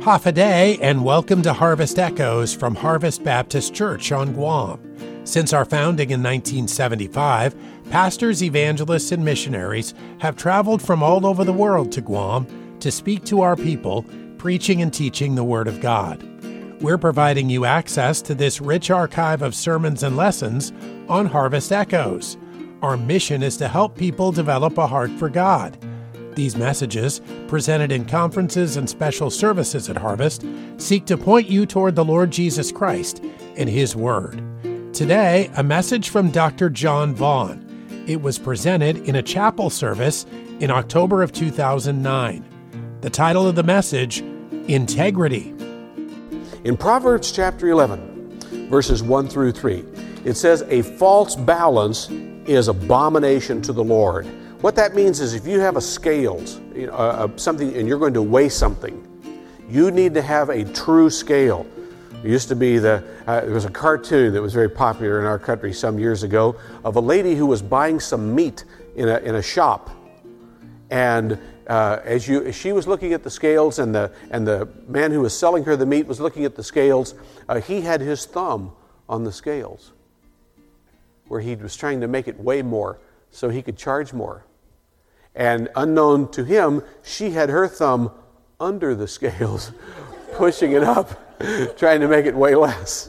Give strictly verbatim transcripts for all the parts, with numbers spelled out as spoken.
Hafaday, and welcome to Harvest Echoes from Harvest Baptist Church on Guam. Since our founding in nineteen seventy-five, pastors, evangelists, and missionaries have traveled from all over the world to Guam to speak to our people, preaching and teaching the Word of God. We're providing you access to this rich archive of sermons and lessons on Harvest Echoes. Our mission is to help people develop a heart for God. These messages, presented in conferences and special services at Harvest, seek to point you toward the Lord Jesus Christ and His Word. Today, a message from Doctor John Vaughn. It was presented in a chapel service in October of two thousand nine. The title of the message, Integrity. In Proverbs chapter eleven, verses one through three, it says, "A false balance is abomination to the Lord." What that means is if you have a scales, you know, uh, something, and you're going to weigh something, you need to have a true scale. There used to be the, uh, there was a cartoon that was very popular in our country some years ago of a lady who was buying some meat in a, in a shop. And uh, as you, as she was looking at the scales and the, and the man who was selling her the meat was looking at the scales, uh, he had his thumb on the scales where he was trying to make it weigh more so he could charge more. And unknown to him, she had her thumb under the scales, pushing it up, trying to make it weigh less.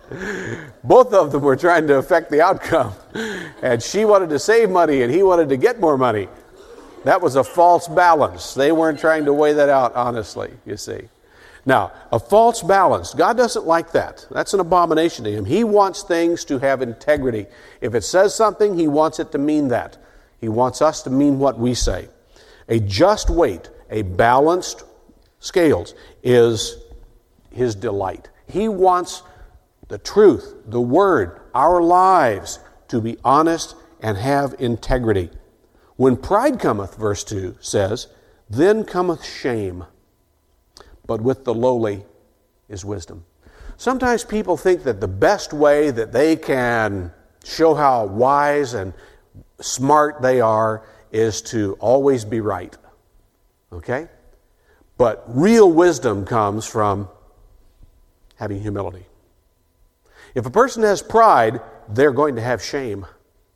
Both of them were trying to affect the outcome. And she wanted to save money, and he wanted to get more money. That was a false balance. They weren't trying to weigh that out honestly, you see. Now, a false balance, God doesn't like that. That's an abomination to Him. He wants things to have integrity. If it says something, He wants it to mean that. He wants us to mean what we say. A just weight, a balanced scales is His delight. He wants the truth, the Word, our lives to be honest and have integrity. When pride cometh, verse two says, then cometh shame, but with the lowly is wisdom. Sometimes people think that the best way that they can show how wise and smart they are is to always be right. Okay? But real wisdom comes from having humility. If a person has pride, they're going to have shame.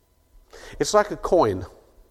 It's like a coin.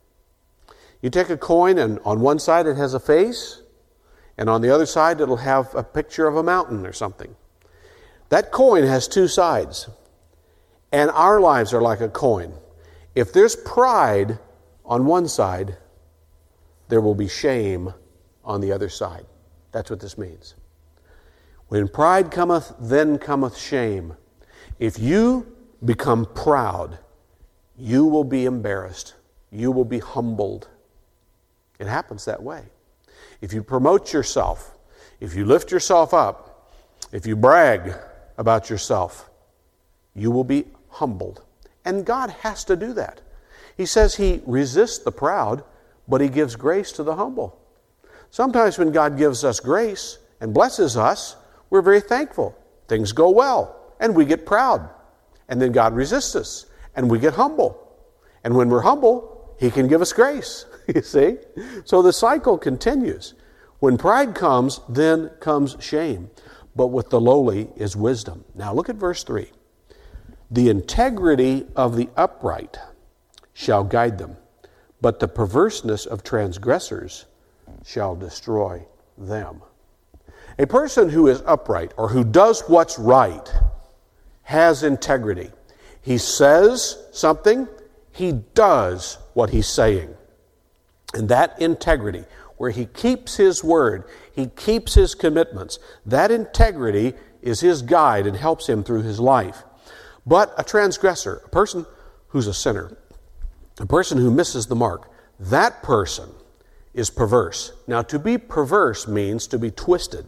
You take a coin, and on one side it has a face, and on the other side it'll have a picture of a mountain or something. That coin has two sides, and our lives are like a coin. If there's pride on one side, there will be shame on the other side. That's what this means. When pride cometh, then cometh shame. If you become proud, you will be embarrassed. You will be humbled. It happens that way. If you promote yourself, if you lift yourself up, if you brag about yourself, you will be humbled. And God has to do that. He says He resists the proud, but He gives grace to the humble. Sometimes when God gives us grace and blesses us, we're very thankful. Things go well, and we get proud. And then God resists us, and we get humble. And when we're humble, He can give us grace, you see? So the cycle continues. When pride comes, then comes shame. But with the lowly is wisdom. Now look at verse three. The integrity of the upright shall guide them, but the perverseness of transgressors shall destroy them. A person who is upright or who does what's right has integrity. He says something, he does what he's saying. And that integrity, where he keeps his word, he keeps his commitments, that integrity is his guide and helps him through his life. But a transgressor, a person who's a sinner, a person who misses the mark, that person is perverse. Now, to be perverse means to be twisted.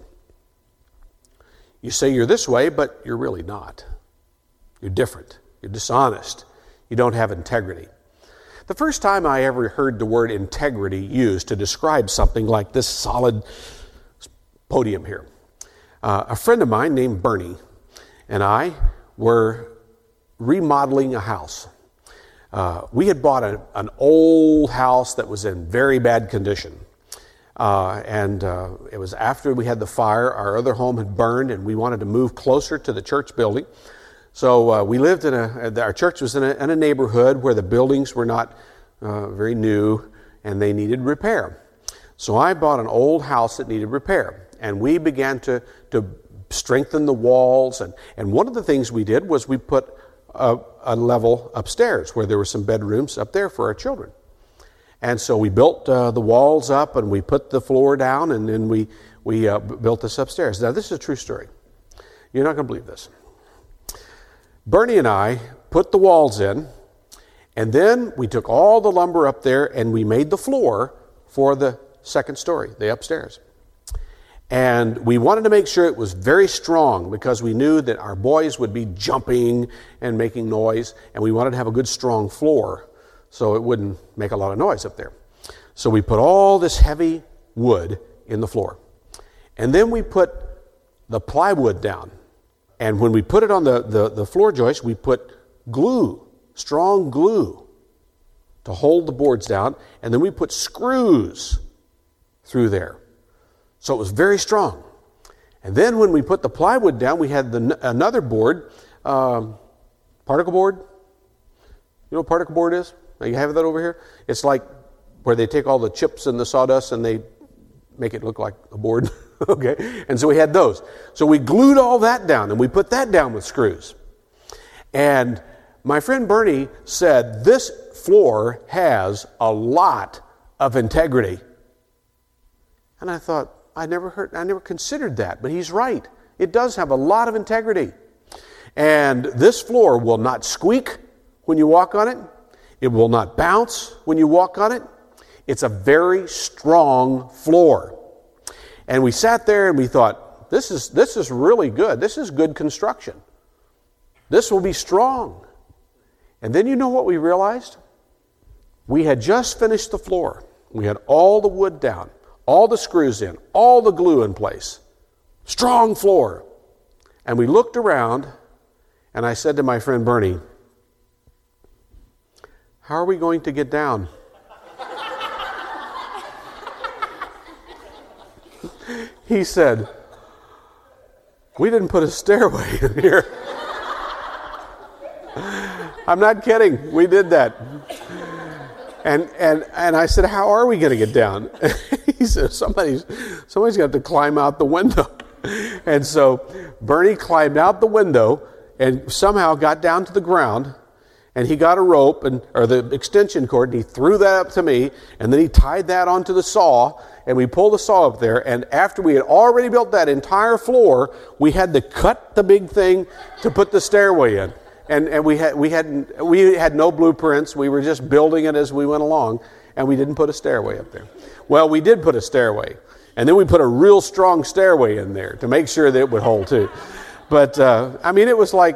You say you're this way, but you're really not. You're different. You're dishonest. You don't have integrity. The first time I ever heard the word integrity used to describe something like this solid podium here, uh, a friend of mine named Bernie and I were remodeling a house. Uh, we had bought a, an old house that was in very bad condition. Uh, and uh, it was after we had the fire. Our other home had burned, and we wanted to move closer to the church building. So uh, we lived in a, our church was in a, in a neighborhood where the buildings were not uh, very new, and they needed repair. So I bought an old house that needed repair, and we began to, to strengthen the walls. And, and one of the things we did was we put a, a level upstairs where there were some bedrooms up there for our children. And so we built uh, the walls up, and we put the floor down, and then we, we uh, built this upstairs. Now, this is a true story. You're not going to believe this. Bernie and I put the walls in, and then we took all the lumber up there, and we made the floor for the second story, the upstairs. And we wanted to make sure it was very strong because we knew that our boys would be jumping and making noise, and we wanted to have a good strong floor so it wouldn't make a lot of noise up there. So we put all this heavy wood in the floor. And then we put the plywood down. And when we put it on the, the, the floor joist, we put glue, strong glue, to hold the boards down. And then we put screws through there. So it was very strong. And then when we put the plywood down, we had the, another board, um, particle board. You know what particle board is? You have that over here? It's like where they take all the chips and the sawdust and they make it look like a board. Okay? And so we had those. So we glued all that down, and we put that down with screws. And my friend Bernie said, this floor has a lot of integrity. And I thought, I never heard, I never considered that, but he's right. It does have a lot of integrity. And this floor will not squeak when you walk on it. It will not bounce when you walk on it. It's a very strong floor. And we sat there and we thought, this is, this is really good. This is good construction. This will be strong. And then you know what we realized? We had just finished the floor. We had all the wood down, all the screws in, all the glue in place. Strong floor. And we looked around, and I said to my friend Bernie, how are we going to get down? He said, we didn't put a stairway in here. I'm not kidding. We did that. And and and I said, how are we going to get down? He said, somebody's somebody's got to climb out the window. And so Bernie climbed out the window and somehow got down to the ground. And he got a rope, and or the extension cord, and he threw that up to me, and then he tied that onto the saw, and we pulled the saw up there, and after we had already built that entire floor, we had to cut the big thing to put the stairway in. And and we had we hadn't we had no blueprints, we were just building it as we went along, and we didn't put a stairway up there. Well, we did put a stairway, and then we put a real strong stairway in there to make sure that it would hold too. But uh, I mean, it was like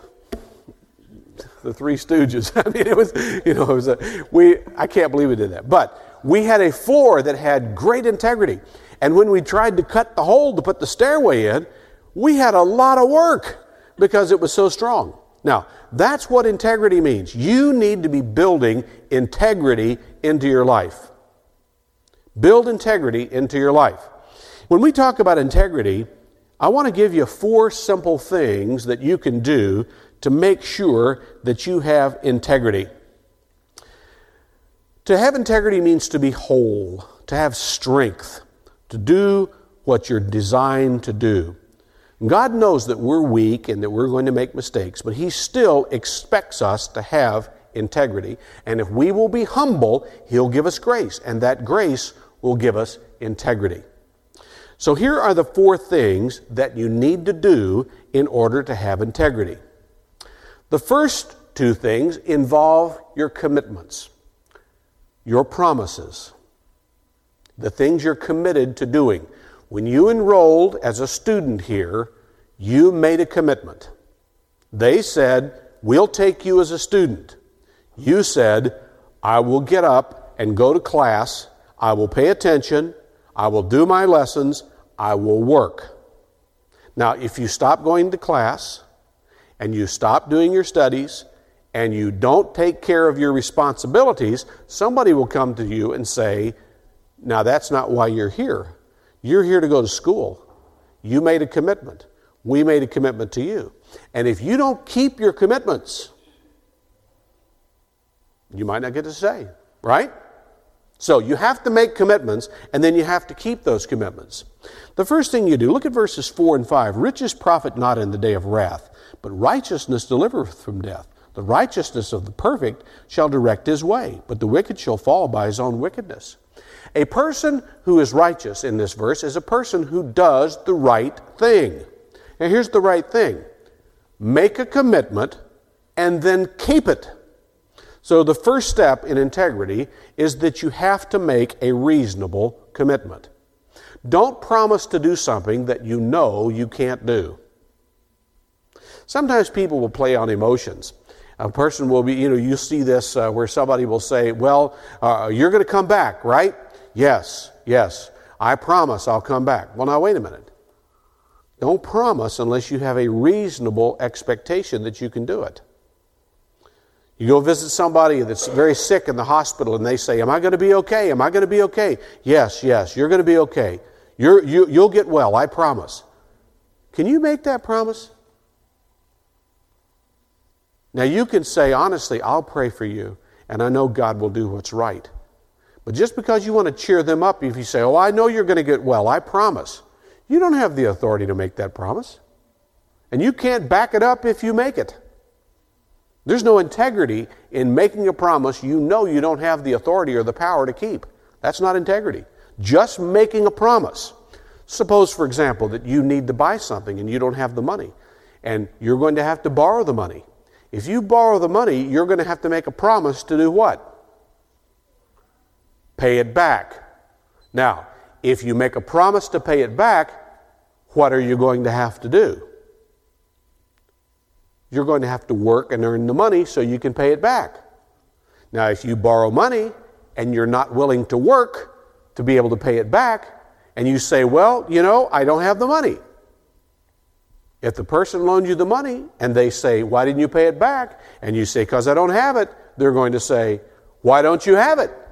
the Three Stooges. I mean, it was, you know, it was a, we, I can't believe we did that. But we had a floor that had great integrity. And when we tried to cut the hole to put the stairway in, we had a lot of work because it was so strong. Now, that's what integrity means. You need to be building integrity into your life. Build integrity into your life. When we talk about integrity, I want to give you four simple things that you can do to make sure that you have integrity. To have integrity means to be whole, to have strength, to do what you're designed to do. God knows that we're weak and that we're going to make mistakes, but He still expects us to have integrity. And if we will be humble, He'll give us grace, and that grace will give us integrity. So here are the four things that you need to do in order to have integrity. The first two things involve your commitments, your promises, the things you're committed to doing. When you enrolled as a student here, you made a commitment. They said, we'll take you as a student. You said, I will get up and go to class, I will pay attention, I will do my lessons, I will work. Now, if you stop going to class, and you stop doing your studies, and you don't take care of your responsibilities, somebody will come to you and say, Now, that's not why you're here. You're here to go to school. You made a commitment. We made a commitment to you. And if you don't keep your commitments, you might not get to stay, right? So you have to make commitments, and then you have to keep those commitments. The first thing you do, look at verses four and five. Riches profit not in the day of wrath, but righteousness delivereth from death. The righteousness of the perfect shall direct his way, but the wicked shall fall by his own wickedness. A person who is righteous in this verse is a person who does the right thing. Now here's the right thing. Make a commitment and then keep it. So the first step in integrity is that you have to make a reasonable commitment. Don't promise to do something that you know you can't do. Sometimes people will play on emotions. A person will be, you know, you see this uh, where somebody will say, well, uh, you're going to come back, right? Yes, yes, I promise I'll come back. Well, now, wait a minute. Don't promise unless you have a reasonable expectation that you can do it. You go visit somebody that's very sick in the hospital and they say, am I going to be okay? Am I going to be okay? Yes, yes, you're going to be okay. You're, you, you'll get well, I promise. Can you make that promise? Now you can say, honestly, I'll pray for you and I know God will do what's right. But just because you want to cheer them up, if you say, oh, I know you're going to get well, I promise. You don't have the authority to make that promise. And you can't back it up if you make it. There's no integrity in making a promise you know you don't have the authority or the power to keep. That's not integrity. Just making a promise. Suppose, for example, that you need to buy something and you don't have the money, and you're going to have to borrow the money. If you borrow the money, you're going to have to make a promise to do what? Pay it back. Now, if you make a promise to pay it back, what are you going to have to do? You're going to have to work and earn the money so you can pay it back. Now, if you borrow money and you're not willing to work to be able to pay it back, and you say, well, you know, I don't have the money. If the person loaned you the money and they say, why didn't you pay it back? And you say, because I don't have it, they're going to say, why don't you have it?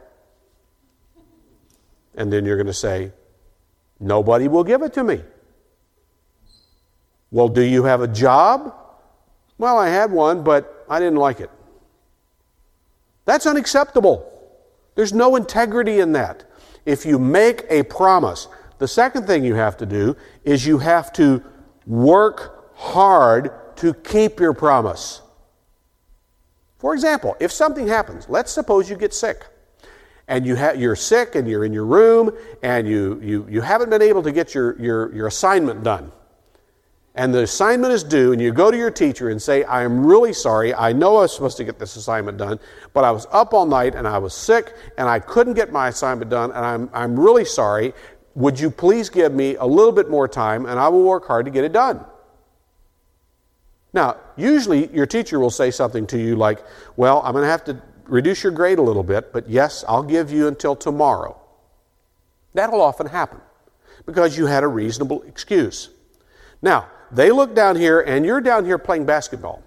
And then you're going to say, nobody will give it to me. Well, do you have a job? Well, I had one, but I didn't like it. That's unacceptable. There's no integrity in that. If you make a promise, the second thing you have to do is you have to work hard to keep your promise. For example, if something happens, let's suppose you get sick, and you ha- you're sick and you're in your room and you, you, you haven't been able to get your, your, your assignment done. And the assignment is due, and you go to your teacher and say, I am really sorry, I know I was supposed to get this assignment done, but I was up all night and I was sick and I couldn't get my assignment done, and I'm, I'm really sorry. Would you please give me a little bit more time and I will work hard to get it done? Now, usually your teacher will say something to you like, well, I'm going to have to reduce your grade a little bit, but yes, I'll give you until tomorrow. That'll often happen because you had a reasonable excuse. Now, they look down here and you're down here playing basketball.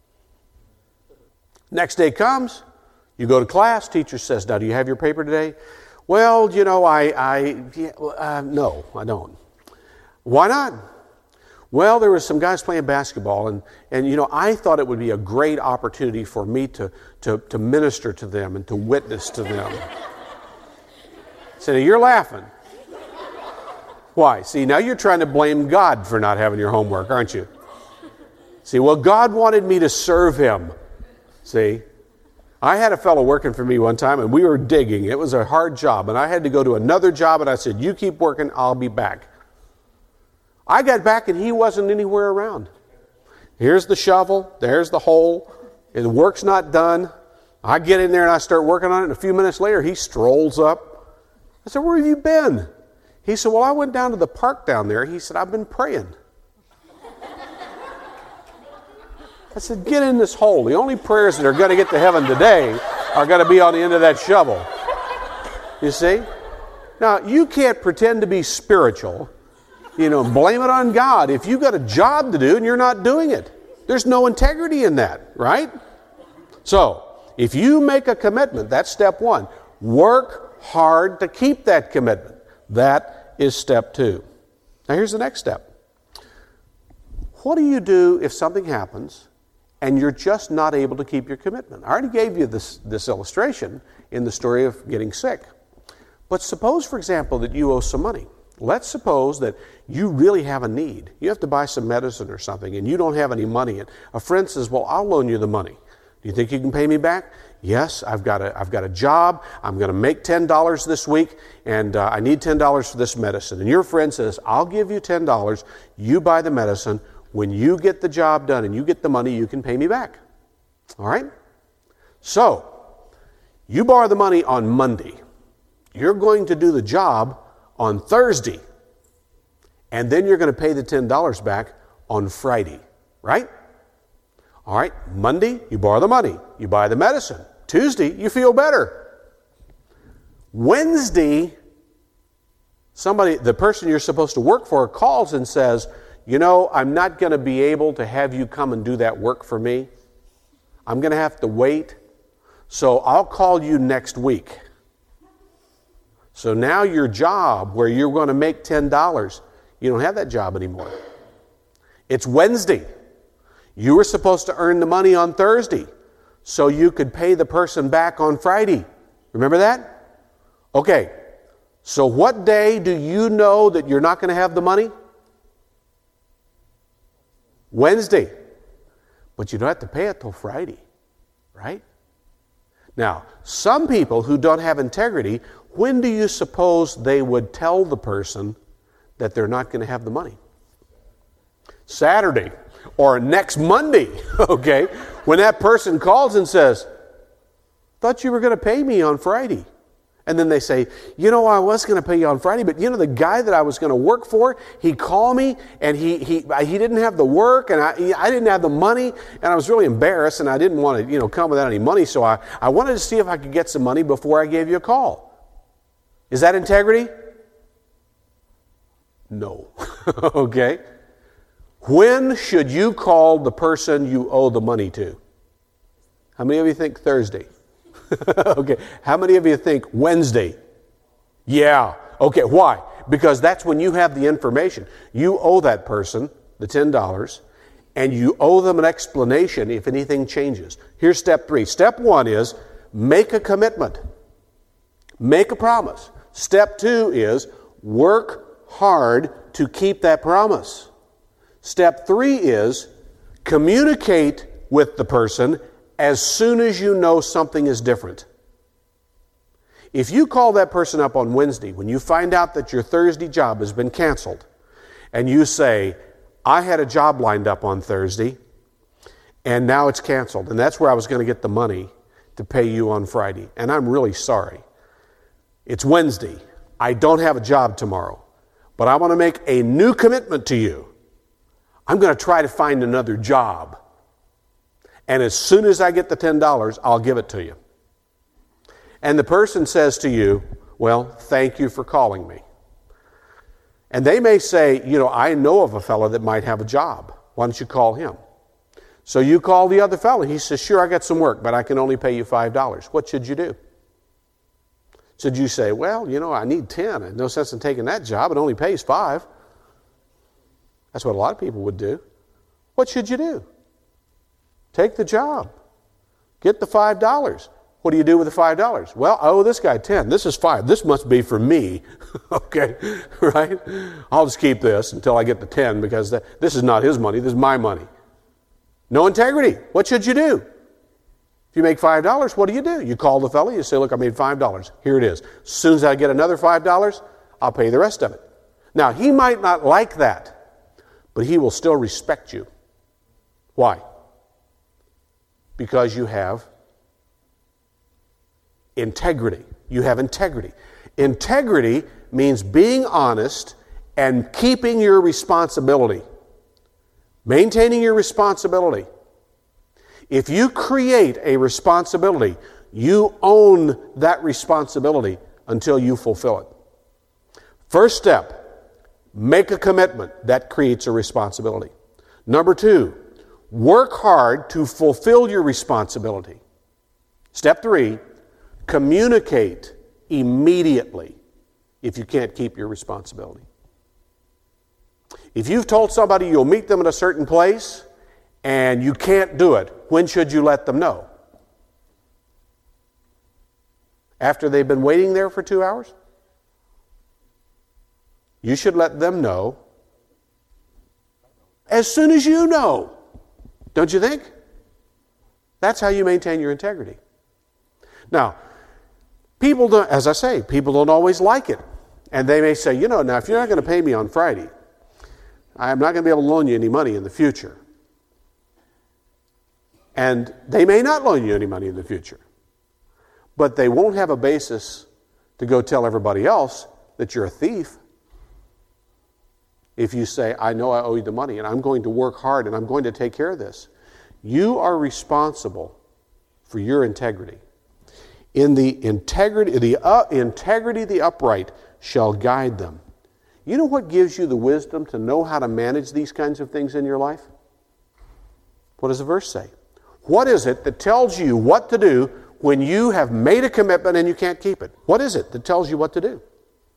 Next day comes, you go to class, teacher says, now do you have your paper today? Well, you know, I, I yeah, uh, no, I don't. Why not? Well, there were some guys playing basketball, and, and you know, I thought it would be a great opportunity for me to, to, to minister to them and to witness to them. So you're laughing. Why? See, now you're trying to blame God for not having your homework, aren't you? See, well, God wanted me to serve Him. See? I had a fellow working for me one time, and we were digging. It was a hard job, and I had to go to another job, and I said, you keep working, I'll be back. I got back, and he wasn't anywhere around. Here's the shovel. There's the hole. The work's not done. I get in there, and I start working on it, and a few minutes later, he strolls up. I said, where have you been? He said, well, I went down to the park down there. He said, I've been praying. I said, get in this hole. The only prayers that are going to get to heaven today are going to be on the end of that shovel. You see? Now, you can't pretend to be spiritual, you know, blame it on God if you've got a job to do and you're not doing it. There's no integrity in that, right? So, if you make a commitment, that's step one. Work hard to keep that commitment. That is step two. Now here's the next step. What do you do if something happens and you're just not able to keep your commitment? I already gave you this, this illustration in the story of getting sick. But suppose, for example, that you owe some money. Let's suppose that you really have a need. You have to buy some medicine or something and you don't have any money. And a friend says, well, I'll loan you the money. Do you think you can pay me back? Yes, I've got a, I've got a job. I'm going to make ten dollars this week, and uh, I need ten dollars for this medicine. And your friend says, I'll give you ten dollars. You buy the medicine. When you get the job done and you get the money, you can pay me back. All right? So, you borrow the money on Monday. You're going to do the job on Thursday. And then you're going to pay the ten dollars back on Friday. Right? All right, Monday, you borrow the money. You buy the medicine. Tuesday, you feel better. Wednesday, somebody, the person you're supposed to work for calls and says, you know, I'm not going to be able to have you come and do that work for me. I'm going to have to wait. So I'll call you next week. So now your job where you're going to make ten dollars, you don't have that job anymore. It's Wednesday. You were supposed to earn the money on Thursday so you could pay the person back on Friday. Remember that? Okay. So what day do you know that you're not going to have the money? Wednesday. But you don't have to pay it till Friday, right? Now, some people who don't have integrity, when do you suppose they would tell the person that they're not going to have the money? Saturday. Or next Monday, okay, when that person calls and says, thought you were going to pay me on Friday. And then they say, you know, I was going to pay you on Friday, but you know, the guy that I was going to work for, he called me and he he he didn't have the work and I I didn't have the money and I was really embarrassed and I didn't want to, you know, come without any money. So I, I wanted to see if I could get some money before I gave you a call. Is that integrity? No. Okay. When should you call the person you owe the money to? How many of you think Thursday? Okay. How many of you think Wednesday? Yeah. Okay. Why? Because that's when you have the information. You owe that person the ten dollars, and you owe them an explanation if anything changes. Here's step three. Step one is make a commitment. Make a promise. Step two is work hard to keep that promise. Step three is communicate with the person as soon as you know something is different. If you call that person up on Wednesday when you find out that your Thursday job has been canceled, and you say, I had a job lined up on Thursday, and now it's canceled, and that's where I was going to get the money to pay you on Friday, and I'm really sorry. It's Wednesday. I don't have a job tomorrow, but I want to make a new commitment to you. I'm going to try to find another job. And as soon as I get the ten dollars, I'll give it to you. And the person says to you, well, thank you for calling me. And they may say, you know, I know of a fellow that might have a job. Why don't you call him? So you call the other fellow. He says, sure, I got some work, but I can only pay you five dollars. What should you do? Should you say, well, you know, I need ten. There's no sense in taking that job. It only pays five. That's what a lot of people would do. What should you do? Take the job. Get the five dollars. What do you do with the five dollars? Well, I owe this guy ten. This is five. This must be for me. Okay, right? I'll just keep this until I get the ten because that, this is not his money. This is my money. No integrity. What should you do? If you make five dollars, what do you do? You call the fellow. You say, look, I made five dollars. Here it is. As soon as I get another five dollars, I'll pay the rest of it. Now, he might not like that, but he will still respect you. Why? Because you have integrity. You have integrity. Integrity means being honest and keeping your responsibility. Maintaining your responsibility. If you create a responsibility, you own that responsibility until you fulfill it. First step, make a commitment. That creates a responsibility. Number two, work hard to fulfill your responsibility. Step three, communicate immediately if you can't keep your responsibility. If you've told somebody you'll meet them at a certain place and you can't do it, when should you let them know? After they've been waiting there for two hours? You should let them know as soon as you know. Don't you think? That's how you maintain your integrity. Now, people don't, as I say, people don't always like it. And they may say, you know, now if you're not going to pay me on Friday, I'm not going to be able to loan you any money in the future. And they may not loan you any money in the future. But they won't have a basis to go tell everybody else that you're a thief. If you say, I know I owe you the money and I'm going to work hard and I'm going to take care of this. You are responsible for your integrity. In the integrity, the uh, integrity of the upright shall guide them. You know what gives you the wisdom to know how to manage these kinds of things in your life? What does the verse say? What is it that tells you what to do when you have made a commitment and you can't keep it? What is it that tells you what to do?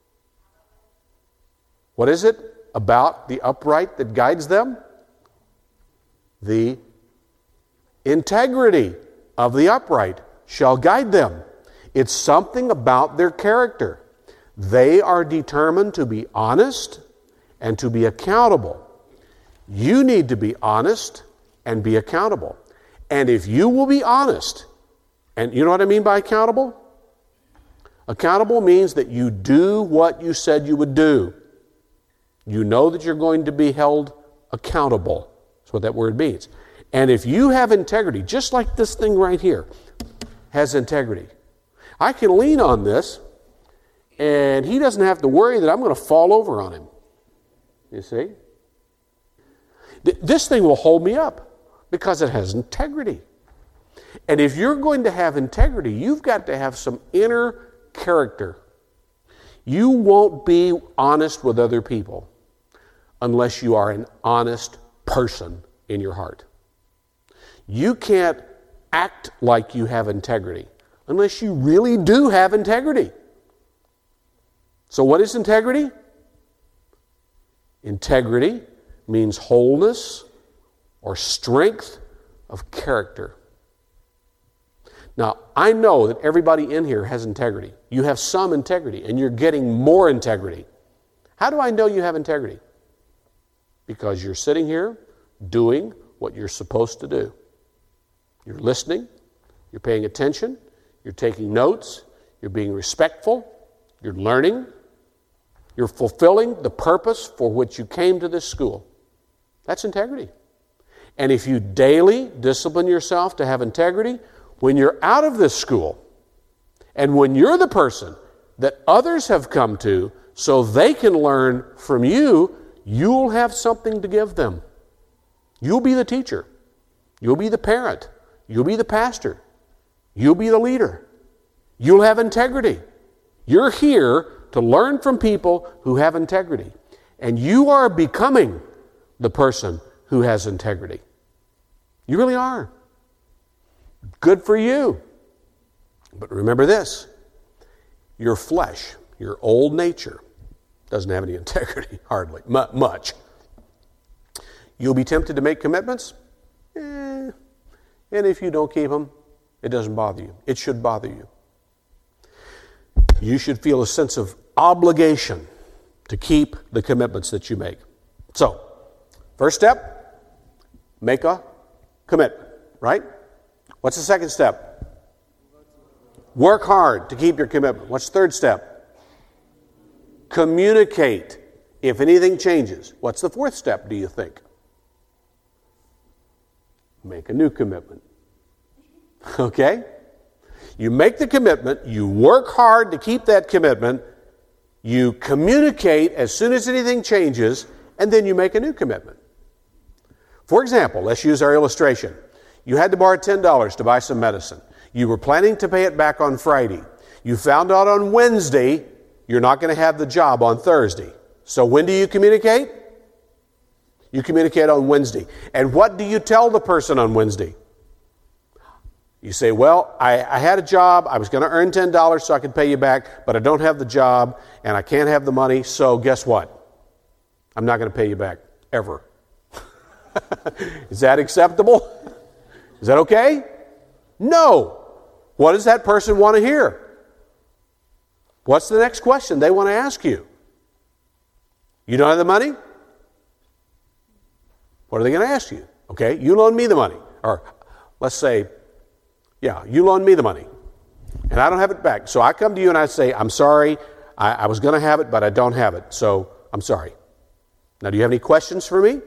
What is it about the upright that guides them? The integrity of the upright shall guide them. It's something about their character. They are determined to be honest and to be accountable. You need to be honest and be accountable. And if you will be honest, and you know what I mean by accountable? Accountable means that you do what you said you would do. You know that you're going to be held accountable. That's what that word means. And if you have integrity, just like this thing right here has integrity, I can lean on this and he doesn't have to worry that I'm going to fall over on him. You see? This thing will hold me up because it has integrity. And if you're going to have integrity, you've got to have some inner character. You won't be honest with other people unless you are an honest person in your heart. You can't act like you have integrity unless you really do have integrity. So what is integrity? Integrity means wholeness or strength of character. Now, I know that everybody in here has integrity. You have some integrity, and you're getting more integrity. How do I know you have integrity? Because you're sitting here doing what you're supposed to do. You're listening, you're paying attention, you're taking notes, you're being respectful, you're learning, you're fulfilling the purpose for which you came to this school. That's integrity. And if you daily discipline yourself to have integrity, when you're out of this school, and when you're the person that others have come to so they can learn from you, you'll have something to give them. You'll be the teacher. You'll be the parent. You'll be the pastor. You'll be the leader. You'll have integrity. You're here to learn from people who have integrity. And you are becoming the person who has integrity. You really are. Good for you. But remember this, your flesh, your old nature, doesn't have any integrity, hardly, much. You'll be tempted to make commitments, eh, and if you don't keep them, it doesn't bother you. It should bother you. You should feel a sense of obligation to keep the commitments that you make. So, first step, make a commitment, right? What's the second step? Work hard to keep your commitment. What's the third step? Communicate if anything changes. What's the fourth step, do you think? Make a new commitment. Okay? You make the commitment, you work hard to keep that commitment, you communicate as soon as anything changes, and then you make a new commitment. For example, let's use our illustration. You had to borrow ten dollars to buy some medicine. You were planning to pay it back on Friday. You found out on Wednesday you're not going to have the job on Thursday. So when do you communicate? You communicate on Wednesday. And what do you tell the person on Wednesday? You say, well, I, I had a job, I was going to earn ten dollars so I could pay you back, but I don't have the job, and I can't have the money, so guess what? I'm not going to pay you back, ever. Is that acceptable? Is that okay? No. What does that person want to hear? What's the next question they want to ask you? You don't have the money? What are they going to ask you? Okay, you loan me the money. Or let's say, yeah, you loan me the money, and I don't have it back. So I come to you and I say, I'm sorry, I, I was going to have it, but I don't have it, so I'm sorry. Now, do you have any questions for me?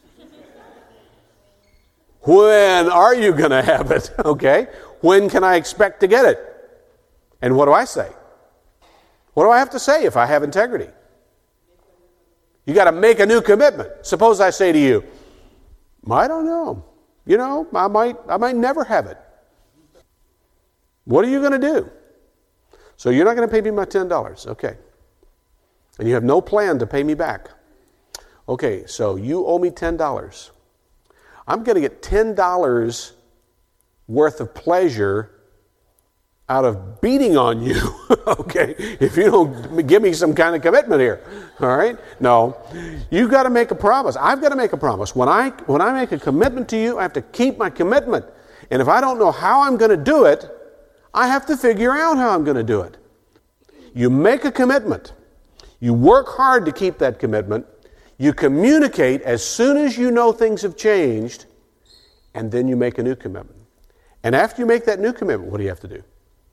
When are you going to have it? Okay, when can I expect to get it? And what do I say? What do I have to say if I have integrity? You got to make a new commitment. Suppose I say to you, I don't know. You know, I might, I might never have it. What are you going to do? So you're not going to pay me my ten dollars. Okay. And you have no plan to pay me back. Okay, so you owe me ten dollars. I'm going to get ten dollars worth of pleasure out of beating on you, okay, if you don't give me some kind of commitment here, all right? No, you've got to make a promise. I've got to make a promise. When I, when I make a commitment to you, I have to keep my commitment. And if I don't know how I'm going to do it, I have to figure out how I'm going to do it. You make a commitment. You work hard to keep that commitment. You communicate as soon as you know things have changed, and then you make a new commitment. And after you make that new commitment, what do you have to do?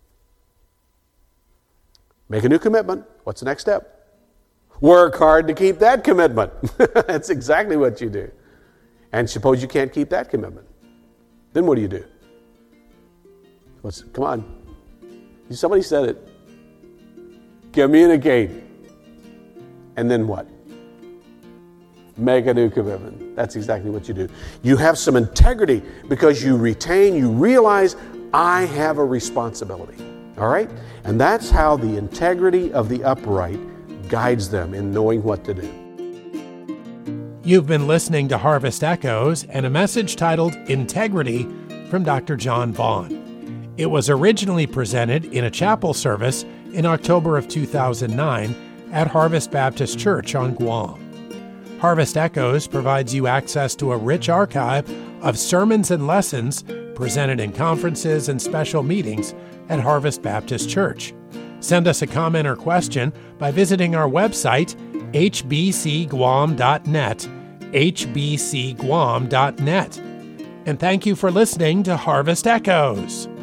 Make a new commitment. What's the next step? Work hard to keep that commitment. That's exactly what you do. And suppose you can't keep that commitment. Then what do you do? What's, come on. Somebody said it. Communicate. And then what? Make a new commitment. That's exactly what you do. You have some integrity because you retain, you realize, I have a responsibility. All right? And that's how the integrity of the upright guides them in knowing what to do. You've been listening to Harvest Echoes and a message titled Integrity from Doctor John Vaughn. It was originally presented in a chapel service in October of two thousand nine at Harvest Baptist Church on Guam. Harvest Echoes provides you access to a rich archive of sermons and lessons presented in conferences and special meetings at Harvest Baptist Church. Send us a comment or question by visiting our website, h b c guam dot net, h b c guam dot net. And thank you for listening to Harvest Echoes.